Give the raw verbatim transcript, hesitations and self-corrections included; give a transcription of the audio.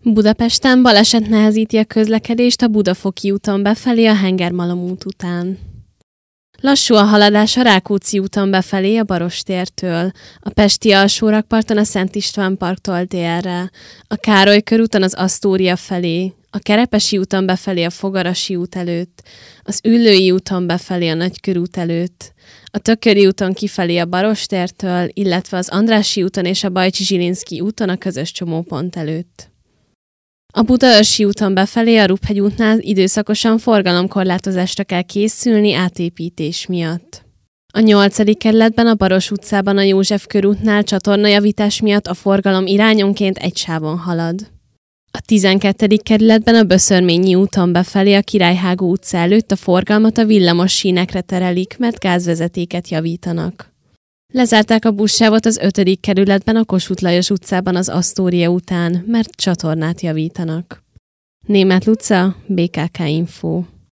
Budapesten baleset nehezíti a közlekedést a Budafoki úton befelé a Hengermalom út után. Lassú a haladás a Rákóczi úton befelé a Barostértől, a pesti alsórakparton a Szent István parktól délre, a Károly körúton az Asztória felé, a Kerepesi úton befelé a Fogarasi út előtt, az Üllői úton befelé a Nagykörút előtt, a Tököli úton kifelé a Barostértől, illetve az Andrássy úton és a Bajcsi-Zsilinszky úton a közös csomópont előtt. A Budaörsi úton befelé a Ruphegy útnál időszakosan forgalomkorlátozásra kell készülni átépítés miatt. A nyolcadik kerületben a Baros utcában a József körútnál csatornajavítás miatt a forgalom irányonként egy sávon halad. A tizenkettedik kerületben a Böszörményi úton befelé a Királyhágó utca előtt a forgalmat a villamos sínekre terelik, mert gázvezetéket javítanak. Lezárták a buszsávot az ötödik kerületben a Kossuth Lajos utcában az Asztória után, mert csatornát javítanak. Németh Luca, bé ká ká Info.